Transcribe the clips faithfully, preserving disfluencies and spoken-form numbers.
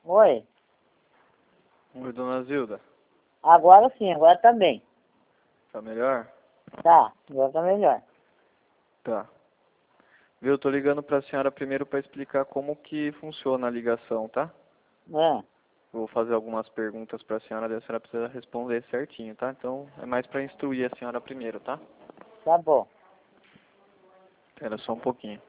Oi. Oi, dona Zilda. Agora sim, agora tá bem. Tá melhor? Tá, agora tá melhor. Tá. Viu, eu tô ligando pra senhora primeiro pra explicar como que funciona a ligação, tá? É, Vou fazer algumas perguntas pra senhora, daí a senhora precisa responder certinho, tá? Então, é mais pra instruir a senhora primeiro, tá? tá bom. Espera só um pouquinho.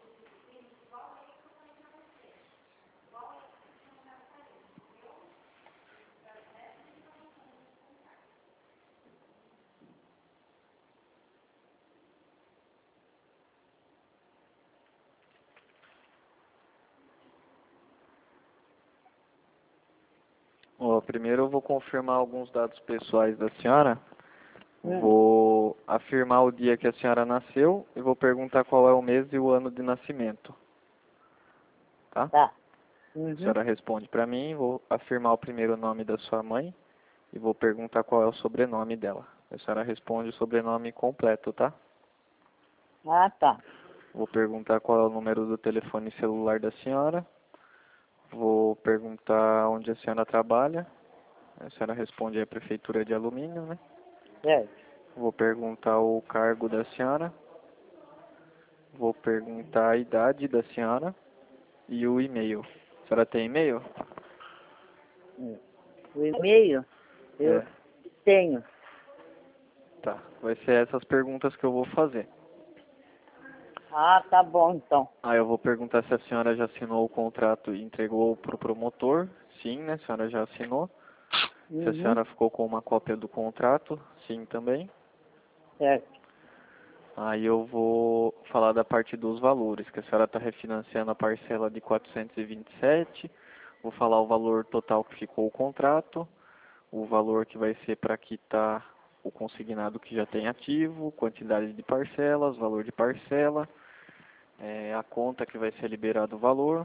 Ó, primeiro eu vou confirmar alguns dados pessoais da senhora. Hum. Vou afirmar o dia que a senhora nasceu e vou perguntar qual é o mês e o ano de nascimento. Tá? Tá. A Uhum. senhora responde pra mim, vou afirmar o primeiro nome da sua mãe e vou perguntar qual é o sobrenome dela. A senhora responde o sobrenome completo, tá? Ah, tá. Vou perguntar qual é o número do telefone celular da senhora. Vou perguntar onde a senhora trabalha. A senhora responde a prefeitura de Alumínio, né? Certo. Vou perguntar o cargo da senhora. Vou perguntar a idade da senhora e o e-mail. A senhora tem e-mail? Hum. O e-mail eu É, tenho. tá. Vai ser essas perguntas que eu vou fazer. Ah, tá bom então. Aí eu vou perguntar se a senhora já assinou o contrato e entregou para o promotor. Sim, né? A senhora já assinou. Se a Uhum. senhora ficou com uma cópia do contrato, sim também. Certo. Aí eu vou falar da parte dos valores, que a senhora está refinanciando a parcela de quatrocentos e vinte e sete. Vou falar o valor total que ficou o contrato, o valor que vai ser para quitar o consignado que já tem ativo, quantidade de parcelas, valor de parcela, é, a conta que vai ser liberado o valor.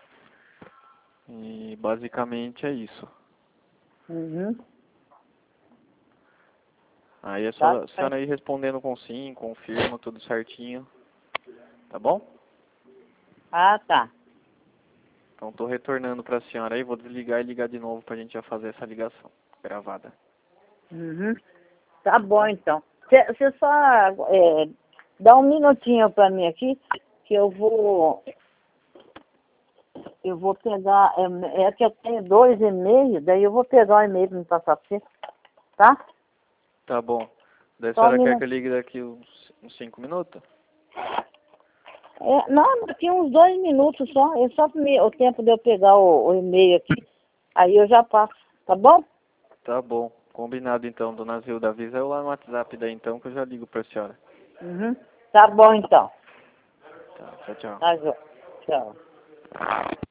E basicamente é isso. Uhum. Aí é Tá só a certo. senhora ir respondendo com sim, confirma, tudo certinho. Tá bom? Ah, tá. Então estou retornando para a senhora aí, vou desligar e ligar de novo para a gente já fazer essa ligação gravada. Uhum. Tá Tá bom bom? então. Você só é, dá um minutinho pra mim aqui, que eu vou. Eu vou pegar. É, é que eu tenho dois e-mails, daí eu vou pegar o e-mail pra me passar pra você. Tá? Tá bom. Daí a Só um senhora quer que minuto. eu ligue daqui uns, uns cinco minutos? É, não, daqui uns dois minutos só. É só me- o tempo de eu pegar o, o e-mail aqui. Aí eu já passo. Tá bom? Tá bom. Combinado então, dona Zilda. Avisa eu lá no WhatsApp daí então que eu já ligo pra senhora. Uhum. Tá bom então. Tá, tchau, tchau. Tá, jó. Tchau.